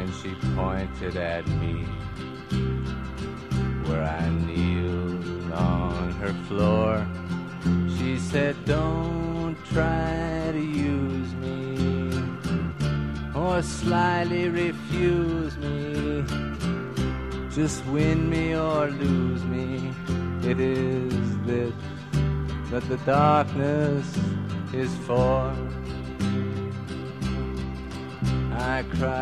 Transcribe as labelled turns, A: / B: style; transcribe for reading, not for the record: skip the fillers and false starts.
A: and she pointed at me where I kneeled on her floor. She said, don't try to use me or slyly refuse me. Just win me or lose me. It is this that the darkness is for. I cried.